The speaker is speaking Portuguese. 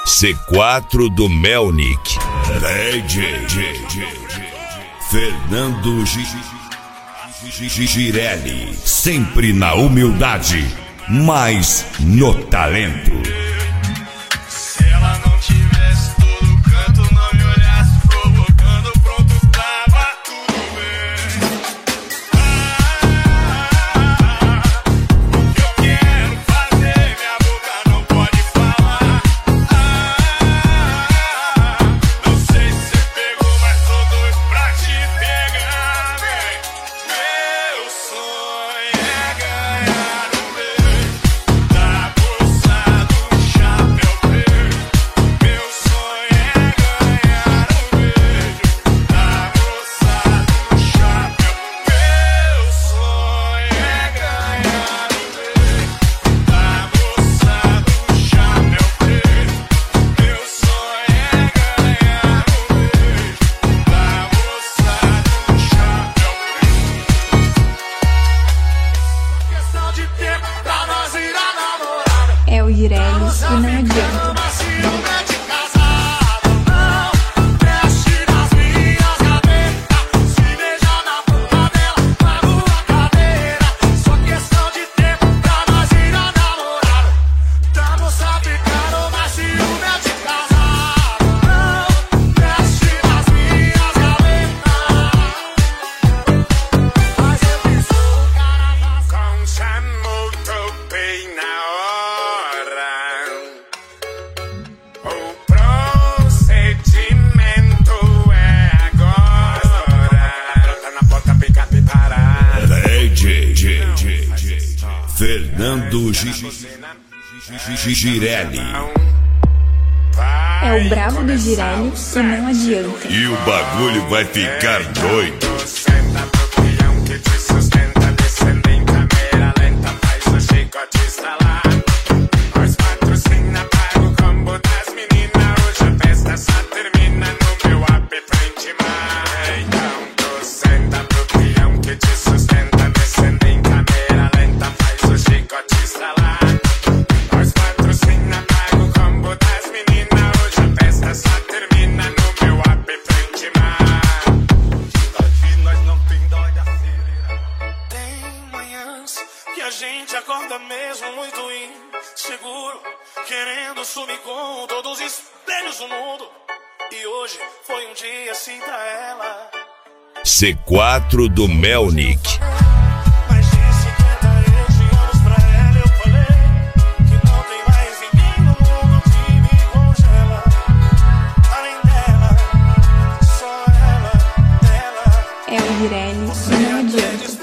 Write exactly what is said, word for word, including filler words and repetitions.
C quatro do Melnick. D J Fernando Girelli. Sempre na humildade, mas no talento. Se ela não tivesse todo canto, não me olhasse provocando, pronto, tava tudo bem. Ah, o que eu quero fazer, minha boca não pode falar. Ah, não sei se você pegou, mas tô doido pra te pegar, vem. Meu sonho é ganhar um beijo da bolsa do chapéu preto. Meu sonho é ganhar um beijo da bolsa do chapéu. Meu sonho é ganhar um beijo da bolsa do chapéu preto. Meu sonho é ganhar um beijo da bolsa do chapéu preto. Questão de tempo pra nós virar namorada. É o Girelli e não adianta. Mas ciúme de casado, não mexe nas minhas gavetas. Se beijar na boca dela, pago a cadeira. Só questão de tempo pra nós virar namorada. Da moça ficando, mas ciúme de casado, não mexe nas minhas gavetas. Mas eu que sou o cara com chamou, topei na hora. O procedimento é agora. Tá na porta, pica, pipará. D J Fernando Girelli. É o bravo do Girelli e não adianta. E o bagulho vai ficar doido. Senta pro peão que te sustenta, descendo em câmera lenta, faz o chicote estralar. Nós patrocina, paga o combo das meninas. Hoje a festa só termina no meu app pra intimar. Então tu senta pro peão que te sustenta, descendo em câmera lenta, faz o chicote estralar. Nós patrocina, paga o combo das meninas. Hoje a festa só termina no meu app pra intimar. Daqui nós não tem dó de acelerar. Tem manhãs que a gente acorda mesmo muito inseguro, querendo sumir com todos os espelhos do mundo. E hoje foi um dia assim pra ela. C quatro do Melnick. Mais de cinquenta eu de anos pra ela, eu falei que não tem mais ninguém no mundo que me congela. Além dela, só ela, dela. É o Girelli e não adianta.